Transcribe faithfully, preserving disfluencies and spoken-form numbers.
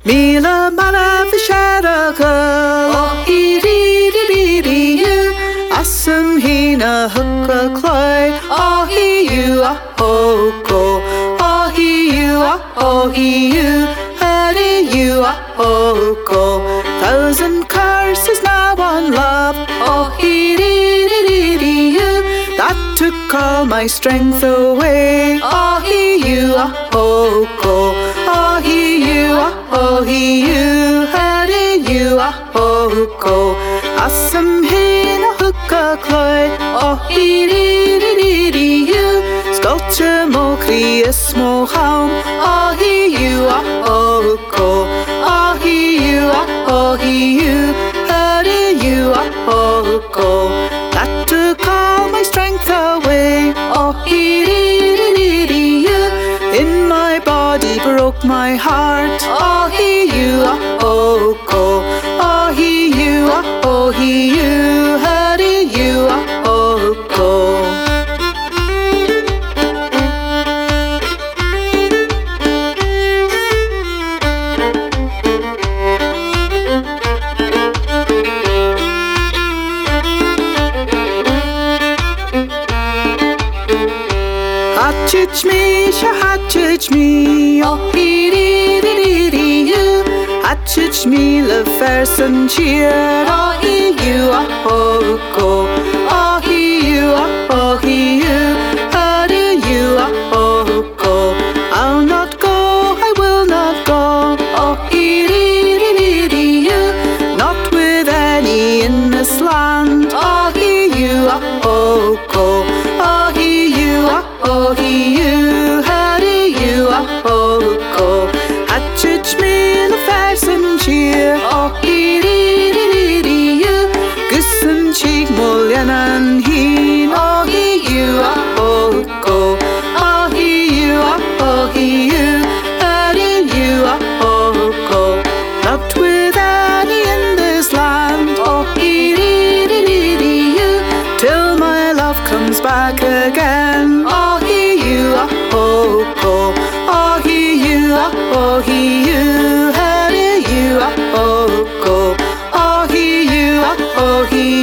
Míle mana fi siarad o hi ri ri ri ri you. Asym hi na hwca cloi o hi you a ho go. O hi you a ho hi you. Hurry you a ho go. Thousand curses now on love o hi ri ri ri ri you. That took all my strength away. Oh, he you, oh, go. Oh, he you, oh, he you. Hurry you, oh, go. Asym hin a hwca cloi. Oh, he ri ri ri ri you. Sculpture mo crius mo haum. Oh, he you, oh, go. Oh, he you, oh, he you. Hurry you, oh, go. That took all my strength away. Oh, he ri ri ri ri you. In my body broke my heart. Oh, he you, oh, go. Oh, he you, oh, he you. Hurry you, oh, go. Hatchich me, sha hatchich me, oh he ri ri ri ri you. Hatchich me, le fersen cheer, oh he you, oh go. Oh he you, oh he you. Hurry you, oh go. I'll not go, I will not go. Oh he ri ri ri ri you. Not with any in this land. Oh he you, oh go. Oh he you, oh he you. Hurry you, oh go. Hatchich me le fersen cheer. Oh he ri ri ri ri you. Gusum cheek mulyanan heen. Oh he you, oh go. Oh he you, oh he you. Hurry you, oh go. Not with any in this land. Oh he ri ri ri ri you. Till my love comes back again. Oh he you, oh go. Oh he you, oh he you. Hurry you, oh go. Oh he you, oh he